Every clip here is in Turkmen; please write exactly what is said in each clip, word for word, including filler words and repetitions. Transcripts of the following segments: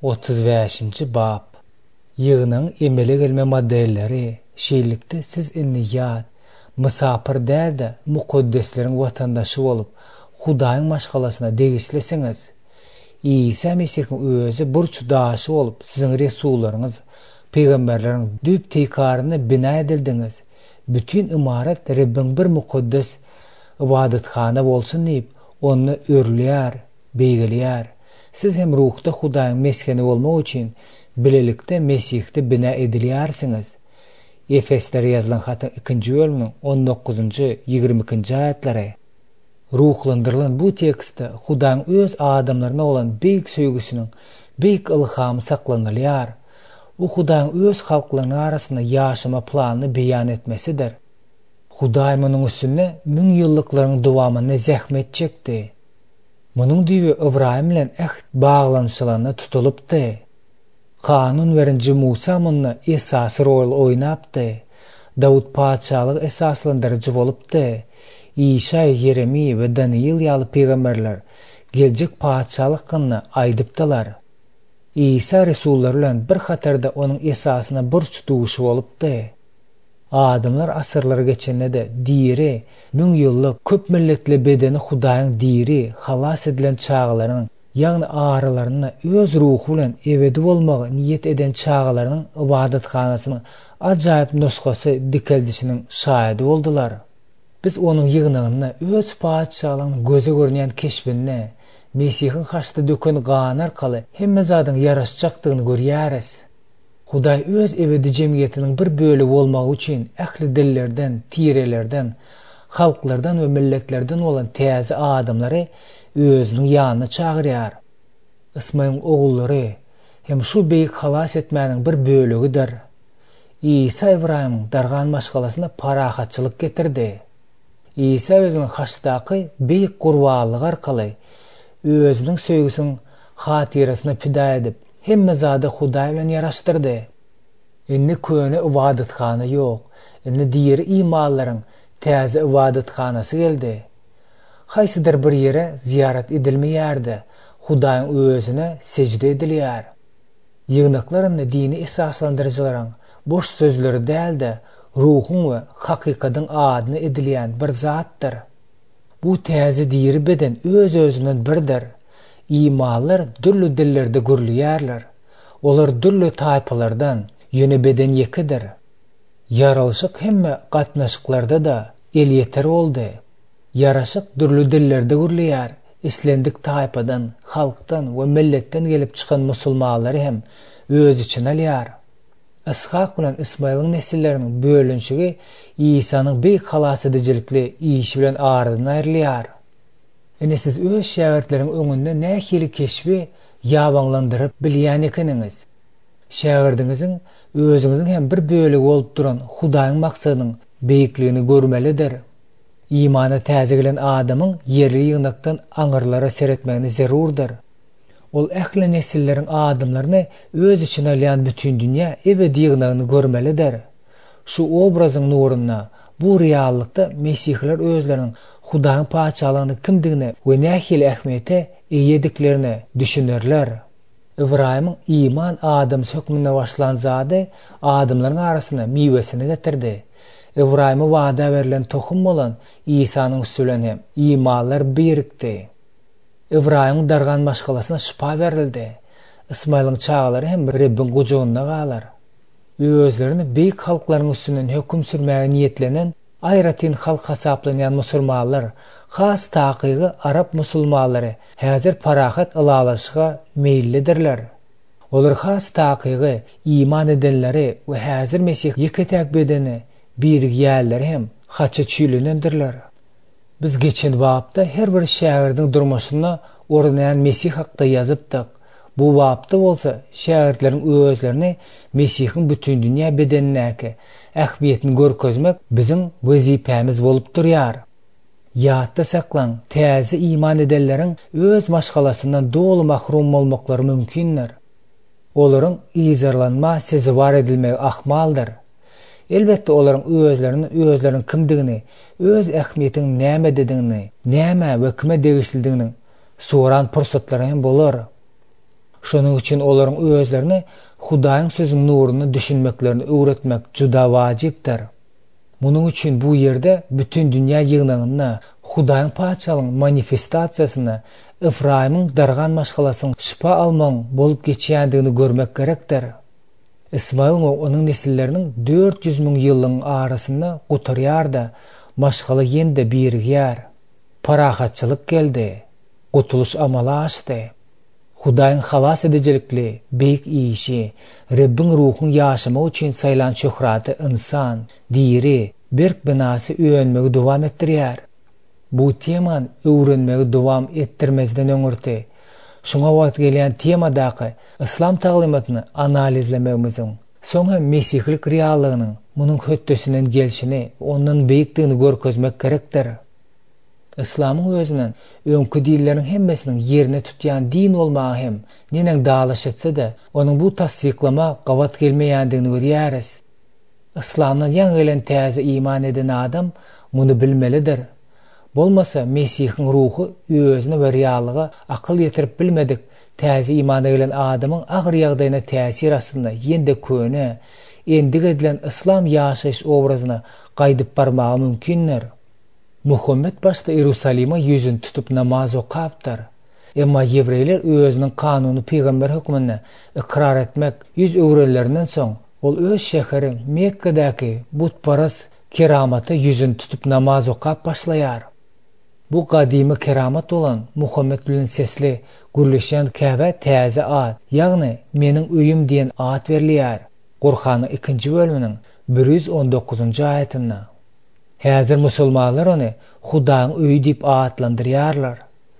otuz beşinci bab. Yığının emele gelme modelleri. Şeýlikde siz inni ýat, mysapyr däl-de mukaddeslerin watandaşy bolup, Hudaýyň maşgalasyna degislesiňiz. İsa Mesih'in özü burç daşy bolup, siziň resullaryňyz, peýgamberleriň düp teýkaryna bina edildiňiz. Bütün imaret Rabbiň bir mukaddes ibadetkana bolsun diýip, onu örlýär, beýgelýär. Siz hem ruhda Hudaýyň meskeni bolmak üçin bilelikde Mesih'de bina edilýärsiňiz. Efeslere yazılan hatyň ikinji bölüminiň on dokuzunjy ýygrimi ikinji aýatlary. Ruhlandyrılan bu tekstde Hudaýyň öz adamlaryna bolan beýik söýgüsiniň beýik ilhamy saklanylýar. Bu Hudaýyň öz halklarynyň arasynda ýaşama planyny beýan etmesidir. Hudaý munyň üstüne müň ýyllyklaryň dowamyny zähmet çekdi. Munyň diýi Ibrahim bilen ähd baglanyşylaryna tutulypdy. Kanun verinci Musa munna esasy rol oýnapdy. Dawud paçalyk esaslandyrjy bolupdy. İşa, Yeremi we Daniel ýaly peýgamberler geljek paçalyk hykmyny aýdypdylar. İsa resullar bilen bir hatarda onuň esasyna burç duşy bolupdy. Adamlar asyrlar geçende de diri, müň ýyllyk köp milletli bedeni Hudaýyň diri, halas edilen çağlarynyň, ýagny aralarına öz ruhu bilen ebedi bolmagy niýet eden çağlarynyň ibadatkanasynyň ajaýyp nuskasy dikeldişiniň şahidi boldular. Biz onuň ýygnygyny öz paçalygynyň göze görnýän keşbini, Mesihiň haçda döken gany arkaly hemme zadyň ýaraşjakdygyny görýäris. Hudaý öz ebedi jemgyýetiniň bir bölegi bolmagy üçin ähli dillerden, tirelerden, halklardan we milletlerden bolan täze adamlary özüniň ýanyna çagyrýar. Ismaýyň ogullary hem şu beýik halas etmäniň bir bölegidir. İsa Ibrahimyň dargan maşgalasyna parahatçylyk getirdi. İsa özüniň haçdaky beýik gurbanlyk arkaly özüniň söýgüsiniň hatirasyna pida edip, hemme zady Hudaý bilen ýaraşdyrdy. Indi köne ibadetkana ýok, indi diýeri imanlaryň täze ibadetkanasy geldi. Haýsydyr bir ýere ziyaret edilmeýärdi, Hudaýyň özüne secde edilýär. Ýygnaklaryny dini esaslandyrjylaryň boş sözleri däl-de ruhyň we hakykatyň adyny edilýän bir zatdyr. Bu täze diýeri beden öz özünden birdir. İmanlar dürlü dillerde gürlýärler. Olar dürlü taýpalardan, ýöne beden ýekidir. Ýaralyşyk hemme gatnaşyklarda da el ýeter boldy. Ýaraşyk dürlü dillerde gürlýär. İslendik taýpadan, halkdan we milletden gelip çykan musulmanlary hem öz için alýar. Ishak bilen Ismaýlyň nesilleriniň bölünşigi İsa'nyň beýik halas edijilikli işi bilen aradan aýrylýar. Ene siz öz şähertleriň öňünde nähili keşbi ýabaňlandyryp bilýän ekeniňiz. Şäherdiňiziň özüňiziň hem bir bölegi bolup duran Hudaýyň maksadynyň beýikligini görmelidir. İmana täze gelen adamyň ýerli ýygnakdan aňyrlara seretmegini zerurdur. Ol ähli nesillerin adamlaryny öz içine alýan bütün dünýä ebedi ýygnagyny görmelidir. Şu obrazyň nurunyna, bu reallykda Mesihler özleriniň Hudaýyň paçalygyny kimdigine we nähili ähmiýete eýediklerini düşünerler. Ibrahimyň iman adam hökmüne başlan zady adamlaryň arasyna miwesini getirdi. Ibrahim'a wada berilen tohum bolan İsa'nyň üstülen hem imanlar birikdi. Ibrahimyň dargan maşgalasyna şifa berildi. Ismaýlyň çağlary hem Rabbiň gujagynda galar. Özlerini beýik halklaryň üstünden hökm sürmäge niýetlenen aýratyn halk hasaplanýan musulmanlar, has takygy Arap musulmanlary häzir parahat alalaşyga meýillidirler. Olar has takygy iman edenleri we häzir Mesih ýeketäk bedeni bir ýerleri hem haça çüýlenendirler. Biz geçen babda her bir şäherdiň durmuşyna ornayan Mesih hakda ýazypdyk. Bu babda bolsa şähertleriň özlerini Mesihiň bütün dünýä bedenindäki ähmiýetini görkezmek biziň wezipemiz bolup durýar. Ýatda saklan, täze iman edenleriň öz maşgalasyndan dolu mahrum bolmaklary mümkindir. Olaryň izarlanma sezi var edilmegi ahmaldyr. Elbette olaryň özlerini, özleriniň kimdigini, öz ähmiýetiniň näme dediňini, näme we kime degisildигini soran pursatlary hem bolar. Şonuň üçin olaryň özlerini Hudaýyň sözüniň nuruny düşünmeklerini öwretmek juda wajypdyr. Munuň üçin bu ýerde bütün dünýä ýygnagyny, Hudaýyň paçalygynyň manifestasiýasyny, Ifraimyň dargan maşgalasynyň şifa almaň bolup geçýändigini görmek gerekdir. İsmail we onuň nesilleriniň dört yüz miň ýyllyň arasynda gutarýarda, maşgala ýende birigýär. Parahatçylyk geldi, gutuluş amala açdy. Hudaýyň halas edejekli, beýik işi, Rabbiň ruhyny ýaşamak üçin saýlan şöhraty insan, diri, berk binasy öýenmegi dowam etdirýär. Bu teman öwrenmegi dowam etdirmezden öňürti. Şoňa wagt gelýän temadaky islam taglymatyny analizlemegimiziň, soňra mesihlik reallygynyň munyň höttesinden gelşini, ondan beýikdigini görkezmek gerekdir. İslamyň özünden öňkü dinleriň hemmesiniň ýerine tutýan din bolmagy hem neneň dalaş etse-de, onuň bu tasdiklama gawat gelmeýändigini görýäris. İslamdan ýa gelen täze iman eden adam muny bilmelidir. Bolmasa Mesihiň ruhy özüne we reallyga akyl ýetirip bilmedik täze iman gelen adamyň agyr ýagdaýyna täsir asynda ýende köne, endig edilen islam ýaşaýyş obrazyna gaýdyp barmagy mümkindir. Muhammed başda Ýerusalima ýüzün tutup namaz okapdyr. Emma Ýewreýler özüniň kanuny peýgamber hukmyny ikrar etmek ýüz öwrelerinden soň ol öz şäheri Mekkedäki butparas keramaty ýüzün tutup namaz okap başlaýar. Bu gadymy keramat bolan Muhammed bilen sesli gürleşen Käbe täze ad, ýagny meniň öýüm diýen ad berilýär. Qur'anyň ikinji bölüminiň bir yüz on dokuzuncu aýatynda. Häzir musulmanlar ony Hudaýyň öýü diýip atlandyrýarlar.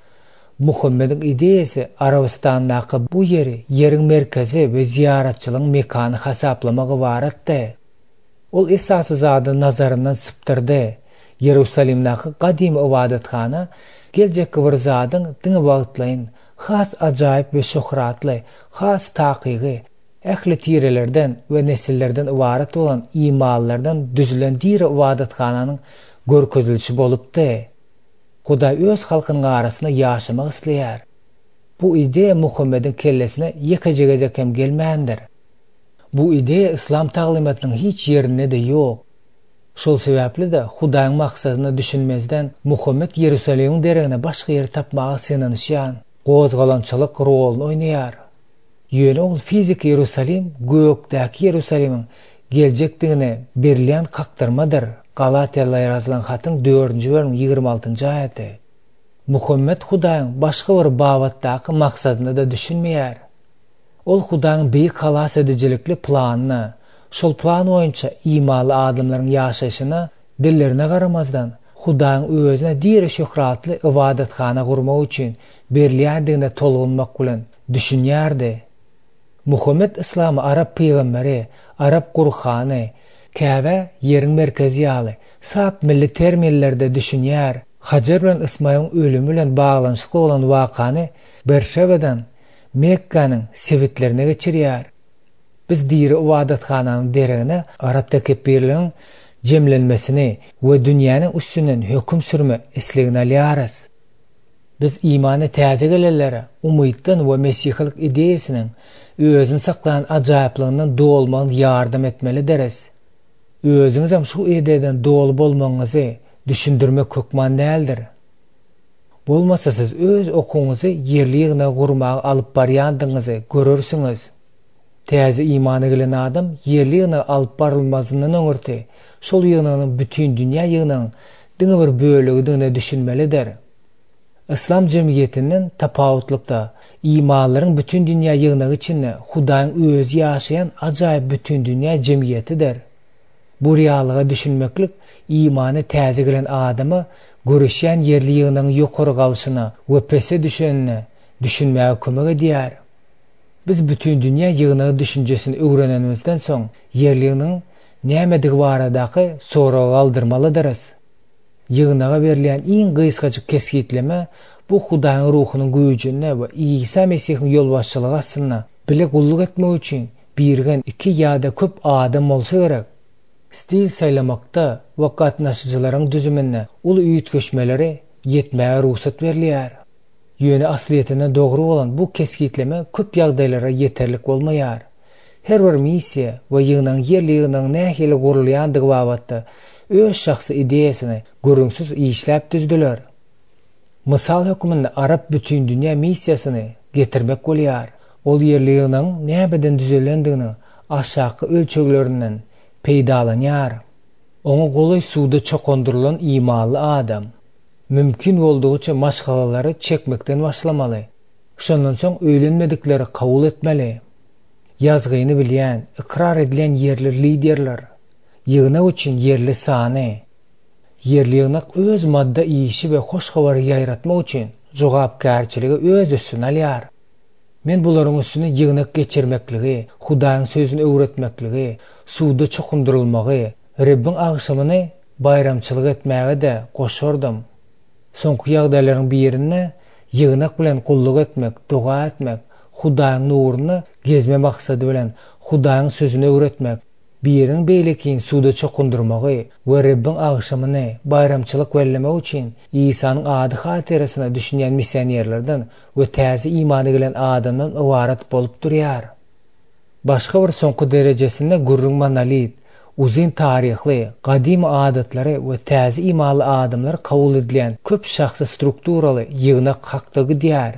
Muhammediň ideýasy Arabistandaky bu ýeri ýeriň merkezi we ziyaratçylyň mekany hasaplamagy baratdy. Ol esasy zady nazaryndan sypdyrdy. Ýerusalimdaky gadymy ibadetkana geljek bir zadyň diňe bagtlaýyn, has ajaýyp we şöhratly, has takygy, ähli tirelerden we nesillerden ibaret bolan imallardan düzülen diri ibadetkanyň görkezilişi bolupdy. Hudaý öz halkynyň arasynda ýaşamak isleýär. Bu ideýa Muhammediň kellesine ýekejegejek hem gelmändir. Bu ideýa islam taglymatynyň hiç ýerinde de ýok. Şol sebäpli de Hudaýyň maksadyny düşünmezden Muhammed Ýerusalimiň deregine başga ýer tapmagy synanyşýan, gozgalançylyk roluny oýnaýar. Ýöne ol fizik Ýerusalim gökdäki Ýerusalimiň geljekdigine berilýän kakdyrmadyr. Galatiýalylara ýazylan hatyň dördünji bölüm ýygrimi altynjy aýaty. Muhammed Hudaýyň başga bir babatdaky maksadyny da düşünmeýär. Ol Hudaýyň beýik halas edejelikli planyny, şol plan boýunça imanly adamlaryň ýaşaýyşyna, dillerine garamazdan Hudaýyň özüne diri şöhratly ibadetkana gurmak üçin berilýändigine tolgunmak bilen düşünýärdi. Muhammed İslam'ı Arap peýgamberi, Arap Qur'any, Käbe ýeriň merkezi ýaly, sap milli terminlerde düşünýär. Hajar bilen Ismaýylyň ölümi bilen baglanşykly bolan wakany Berşebadan Mekkanyň sebitlerine geçirýär. Biz diri ibadetkanyň deregine Arapdaky berilýän jemlenmesini we dünýäniň üstünden hökm sürme islegini alýarys. Biz imany täze gelenlere umytdan we mesihlik ideýasynyň özüni saklayan ajaýyplygyndan dolmagyna ýardam etmeli deriz. Özüňiz hem şu ideýadan dolu bolmagyňyzy düşündirmek kökman däldir. Bolmasa siz öz okuňyzy ýerli ýygyna gurmagy alyp barýandyňyzy görürsiňiz. Täze imany gelen adam ýerli ýygyna alyp barylmazyndan öňürti, şol ýygynyň bütün dünýä ýygynyň diňe bir bölegini düşünmelidir. İslam jemgyýetiniň tapawutlykda imanlaryň bütün dünýä ýygynyň içinde Hudaýyň özü ýaşaýan ajaýyp bütün dünýä jemgyýetidir. Bu reallyga düşünmeklik imany täze gelen adamy görüşýän ýerli ýygynyň ýokary galyşyna we pese düşenine düşünmäge kömek edýär. Biz bütün dünýä ýygyny düşünjesini öwrenenimizden soň ýerli ýygynyň nämedige baradaky soragy galdyrmalydyryz. Ýygynaga berilýän iň gysgaçyk keskitleme bu Hudaýyň ruhynyň güýjüne we İsa Mesihiň ýolbaşçylygy aslynda bile gulluk etmek üçin birgen iki ýa-da köp adam bolsa gerek. Stil saýlamakda we gatnaşyjylaryň düzümine ul üýtgeşmeleri ýetmäge ruhsat berilýär. Yöne asliyetine doğru olan bu keskitleme köp ýagdaýlara yeterlik bolmaýar. Her bir missiýa we ýygynyň yerli ýygynyň nähili gurulýandygy babatda öz şahsy ideýasyny görüňsiz işläp düzdiler. Mysal hökmünde Arap bütün dünýä missiýasyny getirmek bolýar. Ol yerli ýygynyň näbeden düzelendigini aşaky ölçeglerinden peýdalanýar. Oňa golay suwda çokondurulan imanly adam mümkin boldugyça maşgalary çekmekden başlamaly. Şondan soň öýlenmedikleri kabul etmeli. Yazgyny bilýän, ikrar edilen yerli liderler, ýygynak üçin yerli sany, yerli ýygynak öz madda işi we hoş habary ýaýratmak üçin jogapkärçiligi öz üstüne alýar. Men bularyň üstüne ýygynak geçirmekligi, Hudaýyň sözüni öwretmekligi, suwda çokundurulmagy, Rabbiň agşamyny bayramçylyk etmäge de goşardym. Soňky ýagdaýlaryň birinde ýygynak bilen kulluk etmek, duga etmek, Hudaýyň nuruny gezme maksady bilen Hudaýyň sözüni öwretmek, biriň beýlekin suwda çokundurmagy we Rabbiň agşamyny bayramçylyk wellemek üçin Isanyň ady hatyrasyna düşünýän missionerlerden we täze imany bilen adamdan ibaret bolup durýar. Başga bir soňky derejesinde gurrun monolit, uzun tarihli, gadim adatlary we täze imanly adamlar kabul edilen köp şahsy strukturaly ýygynak hakdygy diýär.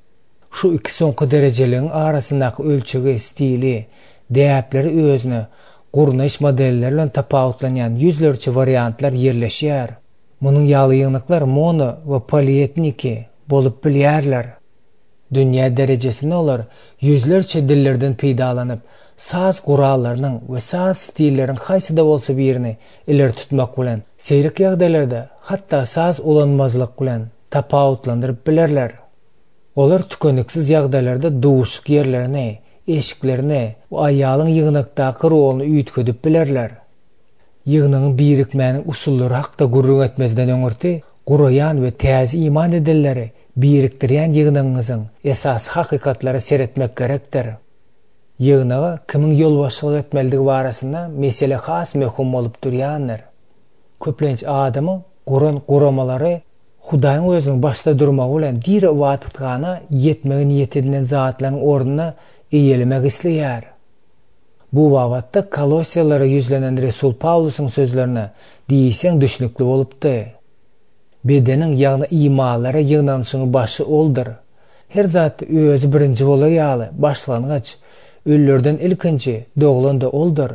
Şu iki soňky derejeliň arasyndaky ölçegi, stili, däpleri özüne gurnaş modelleri bilen tapawutlanýan yüzlerçe variantlar ýerleşýär. Munyň ýaly ýygnaklar mono we polietniki bolup bilýärler. Dünýä derejesinde olar yüzlerçe dillerden peýdalanyp, saz gurallarynyň we saz stilleriň haýsyda bolsa birini ileri tutmak bilen, seýrek ýagdaýlarda hatda saz ulanmazlyk bilen tapawutlandyryp bilerler. Olar tükeniksiz ýagdaýlarda duşuk yerlerini, eşiklerini we aýalyň ýygnakdaky roluny üýtgedip bilerler. Ýygynyň birikmäniň usullary hakda gurrun etmezden öňürti, guraýan we täze iman edenleri birikdirýän ýygynyňyzyň esas hakykatlary seretmek gerekdir. Ýygnaga kimiň ýolbaşçylyk etmeligi barasynda mesele has möhüm bolup durýandyr. Köplenç adamyň Guran guramalary Hudaýyň özüniň başda durmagy bilen dir wagtgana ýetmegi niýet edilen zatlaryň orduna eýelmek isleýär. Bu wagtda Kolosiýalara ýüzlenen Resul Pawlusyň sözlerine diýseň düşnükli bolupdy. Bedeniň ýagny imanlara ýygnanyşyň başy oldur. Her zat özü birinji bolýaly, başlangaç, öllerden ilkinji, doglan da oldur.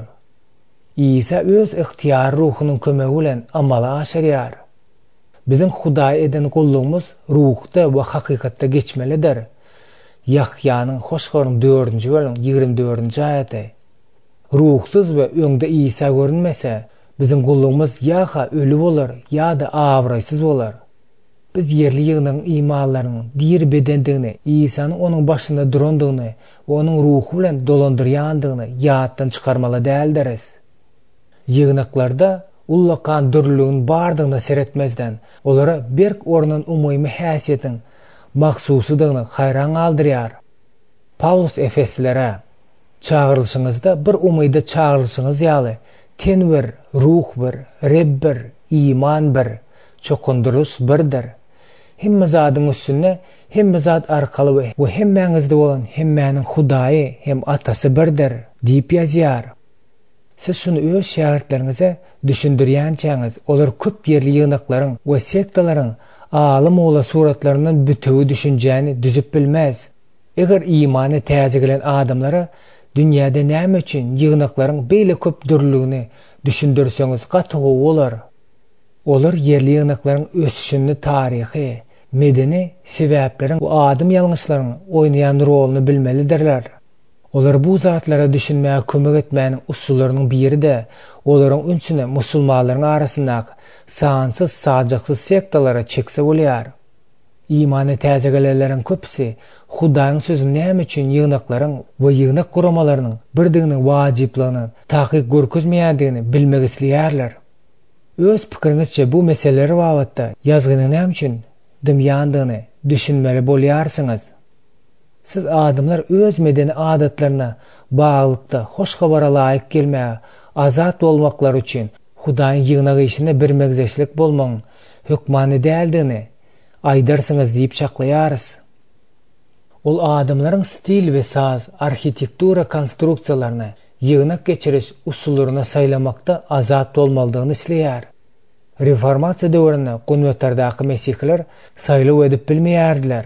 İsa öz ihtiýar ruhunyň kömegi bilen amala aşyrýar. Bizim Hudaý eden kullugymyz ruhda we hakykatda geçmelidir. Yahyanyň hoşgoryň dördünji bölüm ýigirme dördünji aýaty. Ruhsuz we öňde Isa görünmese, bizim kullugymyz ýa-ha ölü bolar, ýa-da abraýsyz bolar. Biz yerli ýygynyň imanlarynyň dir bedendigini, Isanyň onuň başynda durandygyny we onuň ruhu bilen dolandyrýandygyny ýatdan çykarmaly däldiris. Ýygnaklarda ullakan dürlüğün bardygyna seretmezden, olara berk ornan umymy häsiýetiň maksusydygyny haýran aldyrýar. Paulus Efeslere çağırılışyňyzda bir umyda çağırılışyňyz ýaly, ten bir, ruh bir, Reb bir, iman bir, çokunduruş birdir. Hemme zadyň üstüne, hemme zat arkaly we hemmäňizde bolan hemmäniň Hudaýy hem atasy birdir, diýip ýazýar. Siz şunu öz şagirdleriňize düşündirýänçäňiz, olar köp yerli ýygnaklaryň we sektalaryň alym ola suratlaryndan bütügi düşünjäni düzüp bilmez. Eger imany täze gelen adamlara dünýäde näme üçin ýygnaklaryň beýle köp dürlügini düşündirseňiz gatygy bolar. Olar yerli ýygnaklaryň ösüşini tarihi, medeni sebäpleriň we adam ýalňyşlaryň oýnaýan roluny bilmelidirler. Olar bu zatlara düşünmäge kömek etmäniň usullarynyň biri de olaryň ünsüne musulmanlaryň arasyndaky sansız sajaksız sektalara çekse bolýar. İmany täze gelenleriň köpüsi Hudaýyň sözüni näme üçin ýygnaklaryň we ýygnak guramalarynyň birdiginiň wajiplagyny takyk görkezmeýändigini bilmek isleýärler. Öz pikiriňizçe bu meseleleri babatda ýazgynyň näme üçin dymýandygyny düşünmeli bolýarsyňyz. Siz adamlar öz medeni adatlaryna baglykda hoş habara laýyk gelmäge, azat bolmaklary üçin Hudaýyň ýygnak işine bir megzeşlik bolmagyň hökmany däldigini, aydarsınız deyip çaklayarız. Ol adamların stil ve saz, arxitektura konstruksiyalarını yığınak geçiriş usullarına saylamakta azat olmalydığını isleýär. Reformasiýa döwründe konvertlerdaky mesihler saýlaw edip bilmeýärdiler.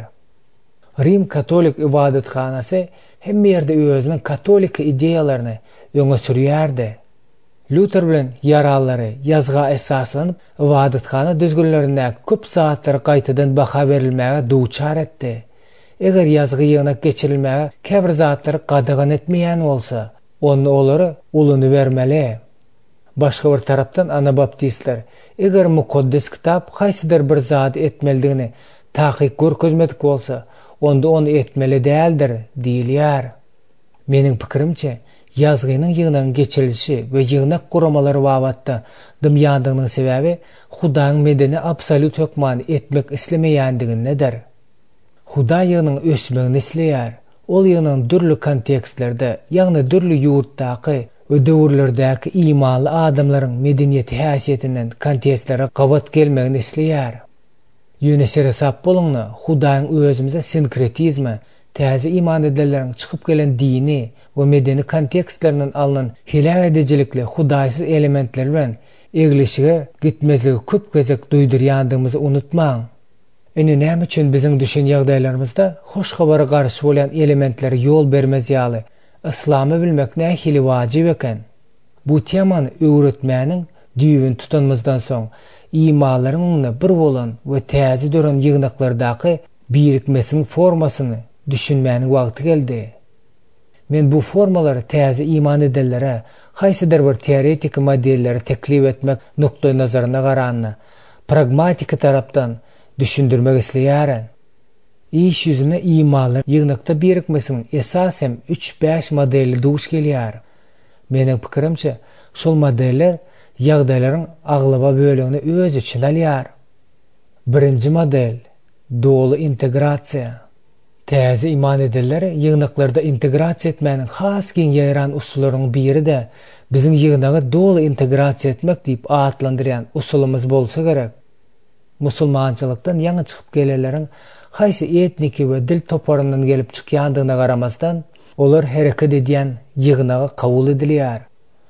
Rim Katolik ibadethanasy hemme ýerde özüniň katolik ideýalaryny öňe sürýärdi. Luther bilen ýarallary ýazga esaslanyp ibadethana düzgünlerinde köp saatlary gaýtadan baha berilmäge duçar etdi. Eger ýazgy ýygynak geçirilmäge käbir zatlary gadagan etmeýän bolsa, onu olary uluny bermeli. Başga bir tarapdan Anabaptistler eger mukaddes kitap haýsydyr bir zat etmelidigini takyk görkezmedik bolsa, onda onu etmeli däldir diýilýär. Meniň pikirimçe, ýazgynyň ýygynyň geçirilişi we ýygynak guramalary babatda dymýandygynyň sebäbi Hudaýyň medeni absolut hökmany etmek islemeýändigindedir. Huda ýygynyň ösmegini isleýär. Ol ýygynyň dürli kontekstlerde, ýagny dürli ýurtdaky we döwürlerdäki imanly adamlaryň medeniýeti häsiýetinden kontekstlere gabat gelmegini isleýär. Ýönesere sap bolňa, Hudaýyň özümize sinkretizmi, täze iman edenleriň çykyp gelen dini we medeni kontekstlerinden alynan hilal edicilikli Hudaýsyz elementler bilen egleşige gitmezligi köp gezek duýdurýandygymyzy unutmaň. Ene näme üçin biziň düşen ýagdaýlarymyzda hoş habara garşy bolan elementler ýol bermez ýaly islamy bilmek nähili wajyp eken. Bu temany öwretmäniň düýbün tutanmazdan soň imanlaryň bir bolan we täze dören ýygnaklardaky birikmesiň formasyny düşünmäniň wagty geldi. Men bu formalary täze iman edenlere haýsydyr bir teoretik modelleri teklip etmek nokta nazaryna garanyny pragmatik tarapdan düşündirmek isleýär. İş yüzüne imanlar ýygnakda birikmesiň esasem üç beş modeli duş gelýär. Meniň pikirimçe, şol modeller ýagdaýlaryň aglaba bölügini öz içine alýar. Birinji model dolu integrasiýa. Täze iman edenler ýygnaklarda integrasiýa etmäniň has giň ýaýran usullarynyň biri de biziň ýygnagy dolu integrasiýa etmek diýip atlandyrýan usulumyz bolsa gerek. Musulmançylykdan ýaňy çykyp gelenleriň haýsy etniki we dil toparyndan gelip çykýandygyna garamasdan olar hereket edýän ýygnagy kabul edilýär.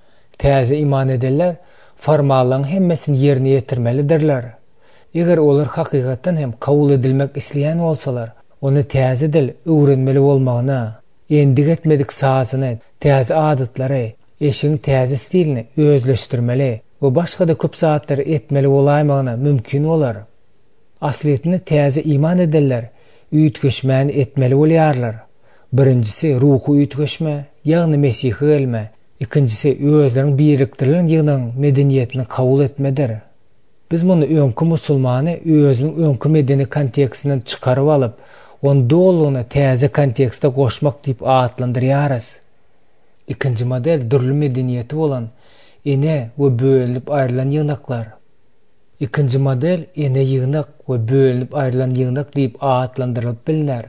Täze iman edenler formallaryň hemmesini ýerine ýetirmelidirler. Eger olar hakykatdan hem kabul edilmek isleýän bolsalar, onu täze dil öwrenmeli bolmagyna, endig etmedik sazyny, täze adatlary, eşiň täze stilini özleşdirmeli we başga da köp saatlar etmeli bolaýmagyna mümkin bolar. Asliýetinde täze iman edenler üýtgeşmäni etmeli bolýarlar. Birinjisi ruhy üýtgeşme, ýagny Mesihi gelme. Ikincisi özleriň birikdirilen ýygynyň medeniýetini kabul etmedir. Biz muny öňkü musulmany özüniň öňkü medeni kontekstinden çykaryp alyp, onu dolugyny täze kontekstde goşmak diýip atlandyrýarys. Ikinji model dürli medeniýeti bolan ene we bölünip aýrylan ýygnaklar. Ikinji model ene ýygnak we bölünip aýrylan ýygnak diýip atlandyrylyp bilinär.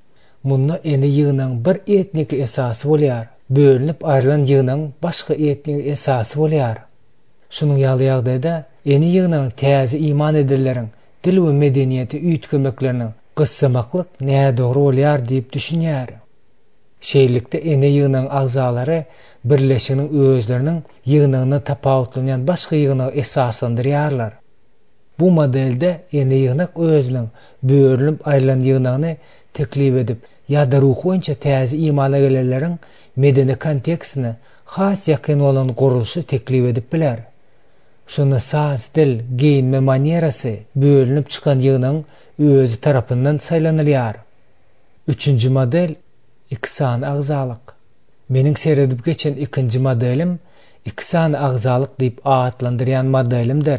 Munda ene ýygnaň bir etnik esasy bolýar, bölünip aýrylan ýygnaň başga etnik esasy bolýar. Şunuň ýaly ýagdaýda ene ýygnaň täze iman edenleriň dil we medeniýeti üýtgemekleriniň gyssamaklyk näme dogry bolýar diýip düşünýär. Şeýlikde ene ýygnaň agzalary birleşiginiň özleriniň ýygnagyna tapawutlanýan başga ýygnagy esaslandyrýarlar. Bu modelde ene ýygnak özüniň bölünip aýrylan ýygnagyny teklip edip, ýa-da ruhy boýunça täze imana gelenleriň medeni kontekstini has ýakyn bolan gurulşy teklip edip biler. Şonu saz, dil, giyinme manierasy bölünip çykan ýygnaň özü tarapyndan saýlanylýar. Üçüncü model iksan agzalyk. Meniň seredip geçen ikinji modelim iksan agzalyk diýip atlandyrýan modelimdir.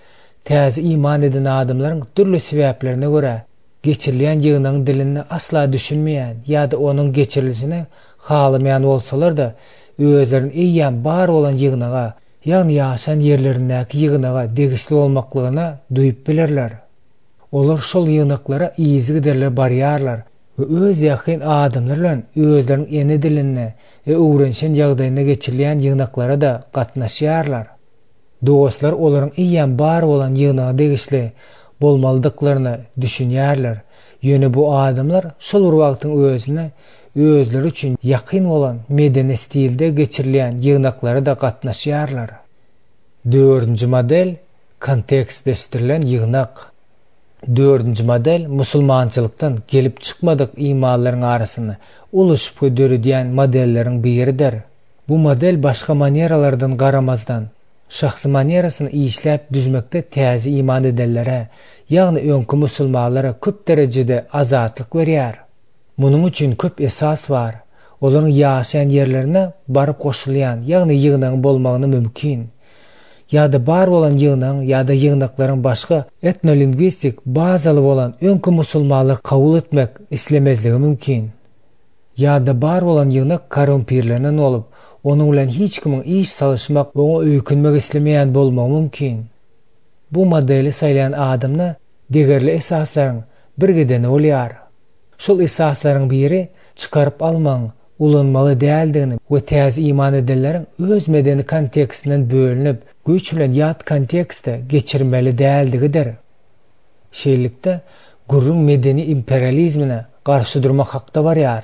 Täze iman eden adamlaryň türlü sebäplerine görä geçirilýän ýygnaň dilini asla düşünmeýän ýa-da onuň geçirilişini halamaýan bolsalar da özleriniň eýýän bar bolan ýygnaga, ýagny ýaşan ýerlerindäki ýygnaga degişli bolmaklygyna duýup bilerler. Olar şol ýygnaklara iýizgi derler barýarlar we öz ýakyn adamlar bilen özleriniň ene dilini we öwrenşen ýagdaýyna geçirilýän ýygnaklara da gatnaşýarlar. Dostlar olaryň eýýän bar bolan ýygnaga degişli bolmalıdıklarını düşünýärler. Ýöne bu adamlar şol wagtyň özüne özleri üçin ýakyn bolan medeni stilde geçirilýän ýygnaklary da gatnaşýarlar. Dördünji model kontekstleşdirilen ýygnak. Dördünji model musulmançylykdan gelip çykmadyk imanlaryň arasyny ulaşyp gödürýän modelleriň biridir. Bu model başga maneralardan garamazdan şahsy manerasyny işläp düzmekde täze iman edenlere, ýagny öňkü musulmanlara köp derejede azatlyk berýär. Munyň üçin köp esas bar. Olaryň ýaşaýan ýerlerine baryp goşulýan, ýagny ýygnaň bolmagyny mümkin. Ýa-da bar bolan ýygnaň ýa-da ýygnaklaryň başga etnolingwistik bazaly bolan öňkü musulmanlar kabul etmek islemezligi mümkin. Ýa-da bar bolan ýygnak korumpirlenen olup, onuň bilen hiç kimiň iş salyşmak we öýkünmek islemeýän bolmagy mümkin. Bu modeli saýlayan adamna degerli esaslaryň birgedeni bolýar. Şol esaslaryň biri çykaryp almaň, ulanmaly däldigini we täze iman edenleriň öz medeni kontekstinden bölünip, güç bilen ýat kontekste geçirmeli däldigidir. Şeýlikde gurrun medeni imperializmine garşy durmak hakda barýar.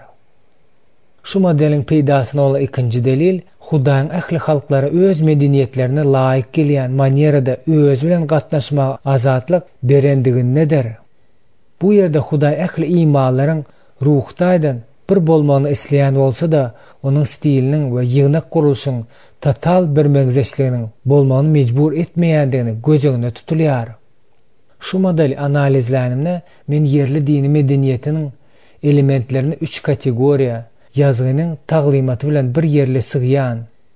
Şu modeliň peýdasyna bolan ikinji delil, Hudaýyň ähli halklary öz medeniýetlerine laýyk gelýän manerada öz bilen gatnaşmaga azatlyk berendigindedir. Bu ýerde Hudaý ähli imanlaryň ruhdaýdan bir bolmagyny isleýän bolsa da, onuň stiliniň we ýygnak gurulşynyň total bir meňzeşliginiň bolmagyny mejbur etmeýändigini göz öňüne tutulýar. Şu model analizlänimne men yerli dini medeniýetiniň elementlerini üç kategoriýa, ýazgynyň taglymaty bilen bir yerli sygýan,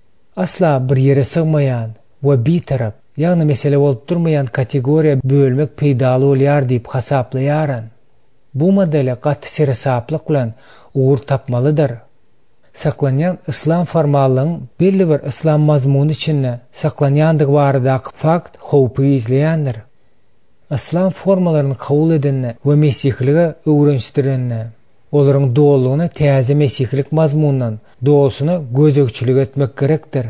asla bir yere sygmaýan we bitarap, ýagny mesele bolup durmaýan kategoriýa bölmek peýdaly bolýar diýip hasaplaýaran. Bu modele gaty serhesaplyk bilen ugur tapmalydyr. Saklanýan islam formallygyň belli bir islam mazmuny içinde saklanýandygy baradaky fakt howpy izleýändir. İslam formalaryny kabul edenne we mesihlige öwrenişdirenne, olaryň dolugyny täze mesihlik mazmundan dolusyna gözegçilik etmek gerekdir.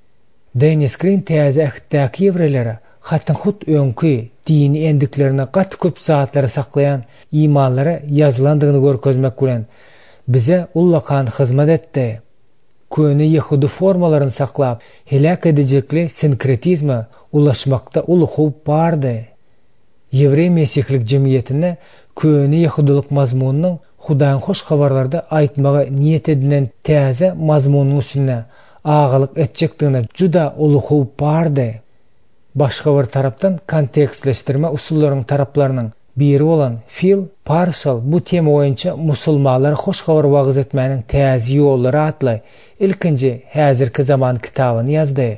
Dennis Green täze ähitdäki ýewreleri hatyn hut öňkü dini endiklerine gaty köp zatlary saklayan imanlara yazılandygyny görkezmek bilen bize ullakan hyzmat etdi. Köni Yahudi formalaryny saklap, helak edijekli sinkretizme ulaşmakda uly howp bardy. Ýewrey mesihlik jemgyýetine köni Yahudilik mazmunynyň Hudaýyň hoş habarlarda aýtmagy niýet edilen täze mazmunyň üstüne agalyk etjekdigine juda uly howp bardy. Başga bir tarapdan kontekstleşdirme usullarynyň taraplarynyň biri bolan Phil Parshall bu tema boýunça musulmanlara hoş habar wagyz etmäniň täze ýollary atly ilkinji häzirki zaman kitabyny ýazdy.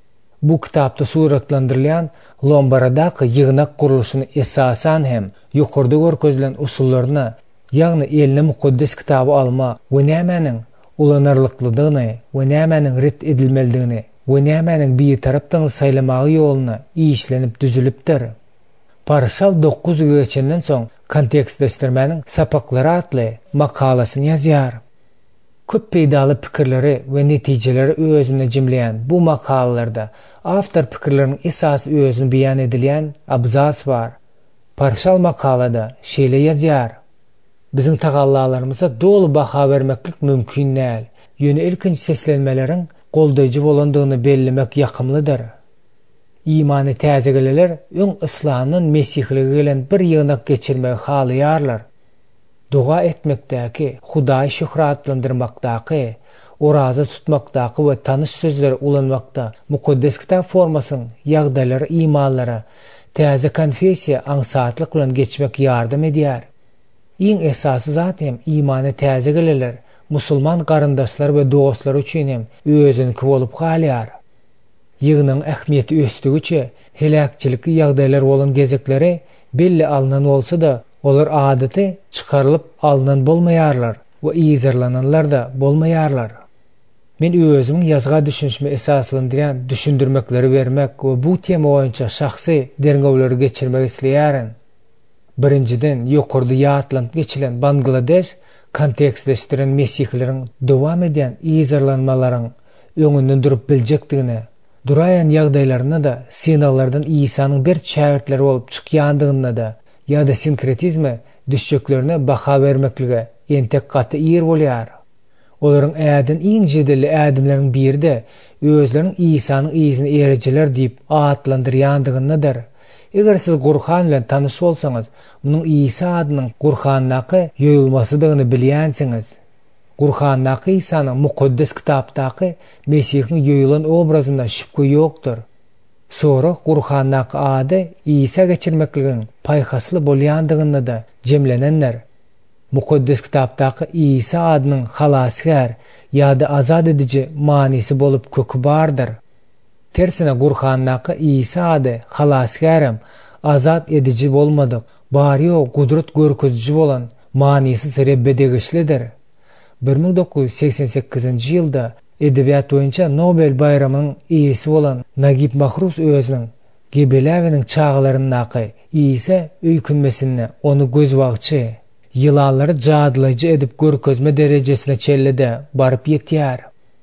Bu kitapda suratlandyrylýan Lombardadaky ýygnak gurulşyny esasan hem ýokurda görkezlen usullaryna, ýagny elne mukaddes kitaby alma we nämäniň ulanarlyklydygyny we nämäniň ret edilmelidigini we nämäniň bir tarapdan saýlamagy ýoluna işlenip düzülipdir. Parshall dokuz ýyl geçenden soň kontekstleşdirmäniň sapaklary atly makalasyny ýazýar. Köp peýdaly pikirleri we netijeleri özüne jimleýän bu makalalarda awtor pikirleriniň esasy özüne beýan edilýän abzas bar. Parshall makalada şeýle ýazýar: Bizim tagallalarymyza dolu baha vermeklik mümkin näl. Ýöne ilkinji seslenmeleriň goldaýjy bolandygyny bellemek ýakymlydyr. İmany täzegeleler öň islamyň mesihlige gelen bir ýygnak geçirmegi halaýarlar. Dua etmekdäki, Hudaý şöhratlandyrmakdaky, oraza tutmakdaky we tanış sözleri ulanmakda mukaddes kitap formasyň ýagdaýlary imanlara, täze konfessiýa aňsatlyk bilen geçmek ýardam edýär. Iň esasy zat hem imany täzegeleler, musulman garyndaşlar we dostlar üçin hem özünki bolup galýar. Ýygnyň ähmiýeti ösdügiçe helakçilikli ýagdaýlar bolan gezekleri belli alynan bolsa da, olar adaty çykarylyp alynan bolmaýarlar we izarlananlar da bolmaýarlar. Men özümiň ýazga düşünşme esaslandyrýan düşündirmekleri bermek we bu tema boýunça şahsy derňewleri geçirmek isleýärin. Birinciden ýokurda ýatlanyp geçilen Bangladeş kontekstleşdiren mesihleriň dowam edýän izarlanmalaryň öňünden durup biljekdigine, Durayan ýagdaýlaryna da sinaglardan İsa'nın bir şähertleri bolup çykýandygyna da ýa-da sinkretizme düşjeklerine baha bermeklige entek gaty ýer bolýar. Olaryň äden iň jedeli ädimleriň biri de özleriniň İsa'nyň izine erjiler diýip atlandyrýandygynydyr. Eger siz Gurhan bilen tanış bolsaňyz, munyň İsa adynyň Gurhannaky ýoýulmasydygyny bilýänsiňiz. Gurhannaky İsa'nyň mukaddes kitapdaky Mesihiň ýoýulan obrazyna şüphe ýokdur. Sonra Gurhannaky ady İsa geçirmekliginiň paýhasly bolýandygyny da jemlenenler. Mukaddes kitapdaky İsa adynyň halasgar ýa-da azad edici manysy bolup kökü bardyr. Tersine Gurhannaky İsa ady halasgarym, azad edici bolmadyk, bari o gudrat görkeziji bolan manysy serebbedegiçlidir. bir ming dokuz yüz seksen sekizinji ýylda edebiýat boýunça Nobel bayramynyň iýesi bolan Nagip Mahfuz özüniň Gebeläwiniň çağlarynyňky İsa öýkünmesini onu gözbagçy, ýylanlary jadylaýjy edip görkezme derejesine çellide baryp ýetýär.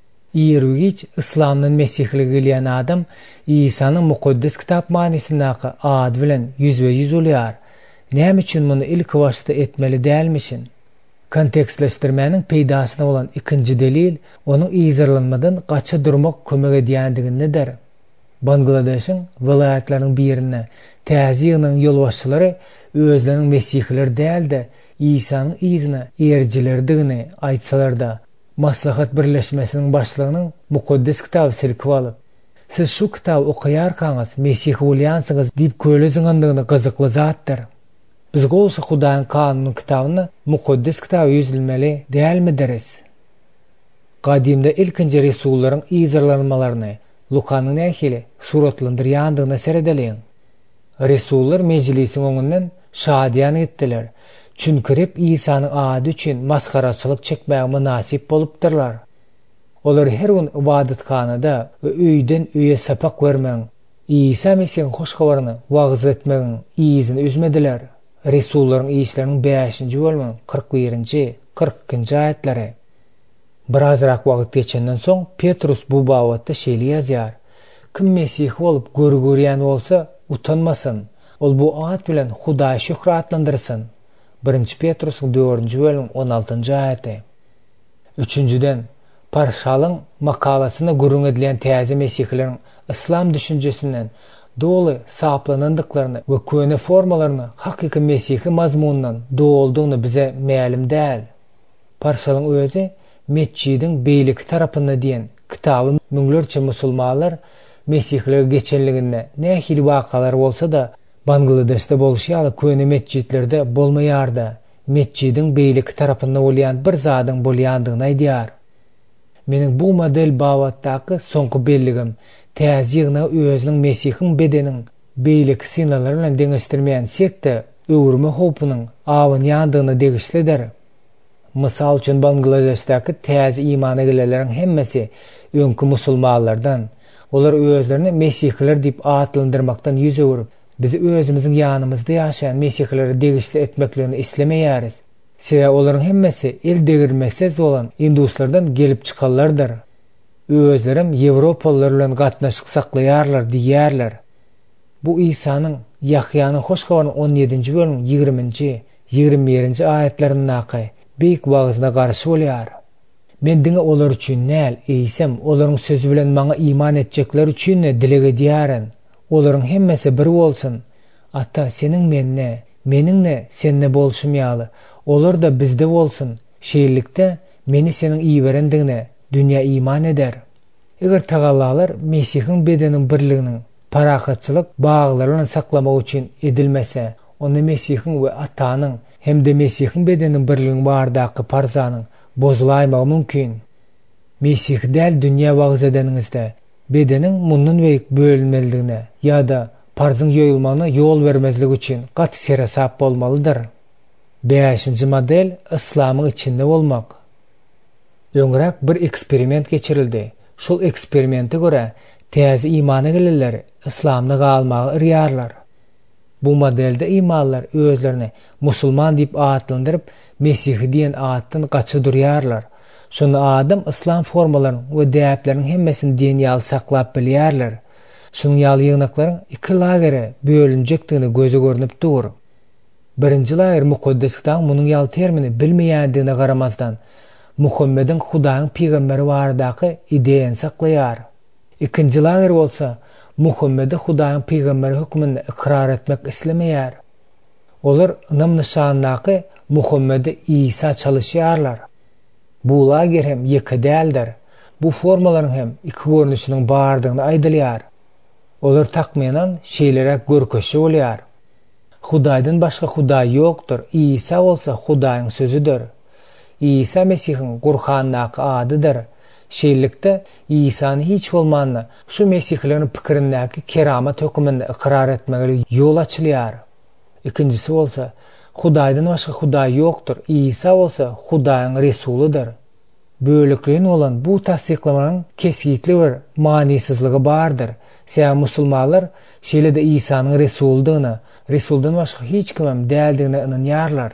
Ýergiç İslamdan Mesihlige gelýän adam İsa'nyň mukaddes kitap manysynaky ady bilen yüzbe yüz bolýar. Näme üçin muny ilk başda etmeli dälmişin? Kontekstleşdirmäniň peýdasyna bolan ikinji delil onuň ýyzarlanmadan gaça durmak kömek edýändigidir. Bangladeşiň vilayatlarynyň birine täze ýygynyň ýolbaşçylary özleriniň mesihler däldi, İsa'nyň izine erjilerdigini aýtsalar da, Maslahat birleşmesiniň başlygynyň mukaddes kitaby silkip alyp, siz şu kitaby okuýarkaňyz Mesih bolýansyňyz diýip köleziňandygyny gyzykly zatdyr. Biz goýsa Hudaýyň kanuny kitabyny mukaddes kitaby ýüzülmeli dälmidiriz? Gadimde ilkinji resullaryň ýyzarlanmalaryny Lukanyň nähili suratlandyrýandygyna seredeleýin. Resullar mejlisiň öňünden şadýan etdiler. Çünki rep İsa'nın ady üçin maskaraçylyk çekmäge münasip bolupdyrlar. Olar her gün ibadethanada we öýden öýe sapak bermeň, İsa Mesihiň hoş habaryny wagz etmegiň izini üzmediler. Resullaryň işleriniň beşinji bölümi kırk birinji kırk ikinji aýatlary. Birazrak wagt geçenden soň Petrus bu babatda şeýle ýazýar: Kim Mesih bolup görgörýän bolsa, utanmasyn. Ol bu at bilen Hudaýy şöhratlandyrsyn. birinji Petrusyň dördünji bölüm on altynji aýaty. Üçüncüden, Parşalyň makalasyna gurrun edilen täze Mesihleriň İslam düşünjesinden doly saplanandyklaryny we köne formalaryny hakyky Mesihi mazmunundan doldugny bize mälim däl. Parşalyň özi Meçidiň beýligi tarapyndan diýen kitaby müňlerçe musulmanlar Mesihler geçenliginde nähili wakalar bolsa da Bangladeşde bolşýaly köne meçitlerde bolmaýarda. Meçidiň beýligi tarapyndan bolýan bir zadyň bolýandygyny aýdýar. Meniň bu model babatdaky soňky belligim täze ýygyna özüniň Mesihiň bedeniň beýlik sinalary bilen deňeşdirmeýän sekte öwürme hopynyň awynýandygyna degişlidir. Mysal üçin Bangladeşdäki täze imana geleleriň hemmesi öňkü musulmanlardan. Olar özlerini Mesihler diýip atlandyrmakdan ýüz öwürip, biz özümiziň ýanymyzda ýaşaýan Mesihleri degişli etmeklerini islemeýäris. Sebäbi olaryň hemmesi el degirmesiz bolan induslardan gelip çykanlardyr. Özlerim Ýewropalılar bilen gatnaşyk saklaýarlar diýýärler. Bu İsa'nyň Ýahýanyň hoş habarynyň on ýedinji bölüm ýigriminji ýigirme birinji aýatlaryna beýik wagzyna garşy bolýar. Men diňe olar üçin näl eýsem, olaryň sözü bilen maňa iman etjekler üçin dilege diýärin. Olaryň hemmesi bir bolsun. Ata seniň menne, meniňne senne bolşumýaly. Olar da bizde bolsun. Şeýlelikde meni seniň iýberendigine dünýä iman eder. Eger tagallalar Mesihiň bedeniň birliginiň parakatçylyk baglary saklamak üçin edilmese, onu Mesihiň we Atanyň hem de Mesihiň bedeniň birliginiň bardaky parzanyň bozulaymagy mümkin. Mesih däl dünýä wagz edeningizde bedeniň mundan beýik bölünmelidigine ýa-da parzyň ýoýulmagyna ýol bermezlik üçin gaty serasap bolmalydyr. beşinji model İslamyň içinde bolmak. Öňrek bir eksperiment geçirildi. Şol eksperimente göre täze imana gelelleri İslamda galmagy yrýarlar. Bu modelde imanlar özlerini musulman diýip atlandyryp Mesih diýen atdan gaça durýarlar. Şunu adam İslam formalarının ve däplerinin hemmesini dini saklap bilýärler. Şunun ýaly ýygnaklaryň iki lagere bölünjekdigini göze görnüp dur. Birinji lager mukaddeslikden munyň ýaly termini bilmeýändigine garamazdan Muhammedin Hudaýyň peýgamberi baradaky ideýany saklaýar. Ikinji lager bolsa Muhammedi Hudaýyň peýgamberi hukmyny ikrar etmek islemeýär. Olar nam nişanlaky Muhammedi İsa çalışýarlar. Bu lager hem ýeke däldir. Bu formalaryň hem iki görnüşiniň bardygyny aýdylýar. Olar takmaýan şeýlere görkeşi bolýar. Hudaýdan başga Hudaý ýokdur. İsa bolsa Hudaýyň sözüdür. İsa Mesihiň Gur'andaky adydyr. Şeýlikde İsany hiç bolmanda şu Mesihlerin pikirindäki keramat hökmünde ikrar etmegile ýol açylýar. İkincisi bolsa Hudaýdan başga Hudaý ýokdur. İsa bolsa Hudaýyň resuludyr. Bölükliğin olan bu tasdiklamanyň kesgitli bir manysızlygy bardyr. Sen musulmanlar şeýle-de İsanyň resuldygyna, resuldan başga hiç kimem däldigine inanýarlar.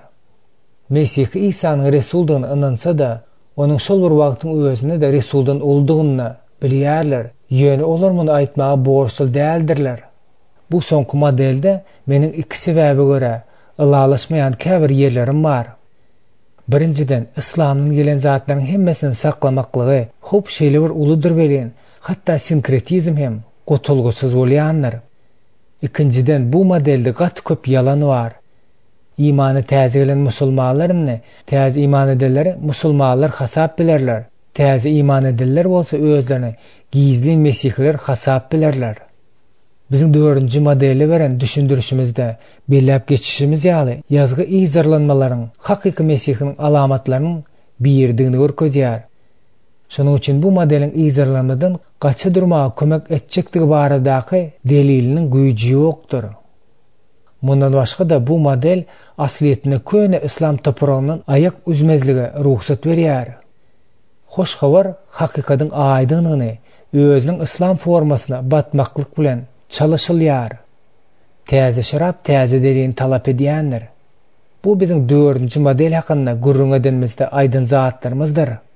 Mesih İsanyň resuldygyna inansa da, onun şol bir wagtyň özünde de resuldan oldugyny bilýärler. Ýöne olar muny aýtmaga borçly däldirler. Bu soňky modelde meniň iki sebäbe görä ılalaşmayan käbir ýerlerim bar. Birinciden İslamyň gelen zatlaryň hemmesini saklamaklygy hop şeýle bir uludyr bilen, hatda sinkretizm hem gotulgusyz bolýanlar. İkinciden bu modelde gat köp ýalan bar. İmany täze gelen musulmanlaryny täze iman edenleri musulmanlar hasap bilerler. Täze iman edenler bolsa özlerini gizli mesihler hasap bilerler. Bizim dördüncü modeli veren düşündürüşümüzde belläp geçişimiz ýaly yazgı izarlanmalaryň hakyky Mesihiniň alamatlarynyň birdigini görkezýär. Şonuň üçin bu modeliň izarlanmadan gaça durmaga kömek etjekdigi baradaky deliliniň güýji ýokdur. Mundan başga da bu model asliýetine köne İslam toprağyndan ayak üzmezlige ruhsat berýär. Hoş habar hakykatyň aýdynlygyny özüniň İslam formasyna batmaklyk bilen çalışylýar. Täze şarap täze derin talap edýändir. Bu bizim dördüncü model hakynda gurrun edenimizde aydın zatlarymızdır.